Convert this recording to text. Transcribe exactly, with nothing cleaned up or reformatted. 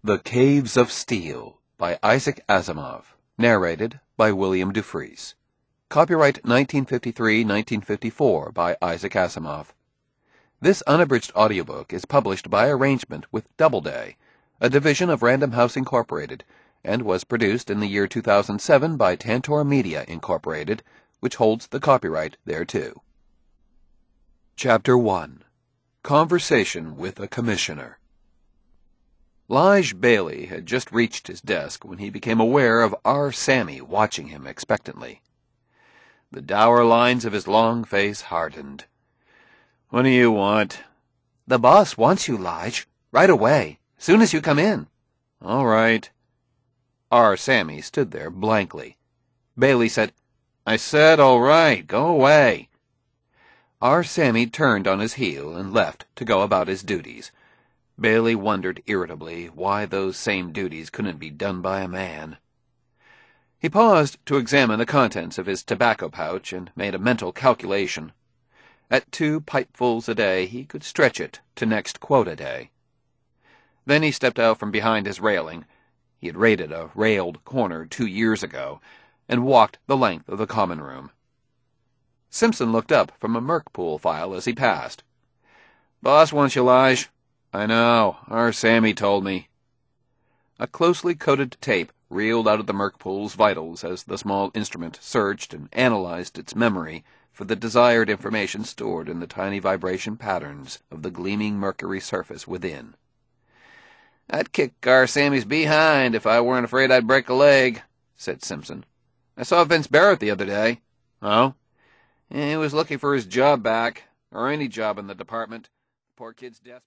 The Caves of Steel by Isaac Asimov. Narrated by William Dufresne. Copyright nineteen fifty-three nineteen fifty-four by Isaac Asimov. This unabridged audiobook is published by arrangement with Doubleday, a division of Random House Incorporated, and was produced in the year two thousand seven by Tantor Media Incorporated, which holds the copyright thereto. Chapter one. Conversation with a Commissioner. Lige Bailey had just reached his desk when he became aware of R. Sammy watching him expectantly. The dour lines of his long face hardened. "What do you want?" "The boss wants you, Lige. Right away. Soon as you come in." "All right." R. Sammy stood there blankly. Bailey said, "I said all right. Go away." R. Sammy turned on his heel and left to go about his duties. Bailey wondered irritably why those same duties couldn't be done by a man. He paused to examine the contents of his tobacco pouch and made a mental calculation. At two pipefuls a day, he could stretch it to next quota day. Then he stepped out from behind his railing — he had raided a railed corner two years ago — and walked the length of the common room. Simpson looked up from a Merkpool file as he passed. "Boss wants you, Lige." "I know. R. Sammy told me." A closely coded tape reeled out of the Merkpool's vitals as the small instrument searched and analyzed its memory for the desired information stored in the tiny vibration patterns of the gleaming mercury surface within. "I'd kick R. Sammy's behind if I weren't afraid I'd break a leg," said Simpson. "I saw Vince Barrett the other day." "Oh?" "He was looking for his job back, or any job in the department. The poor kid's desperate."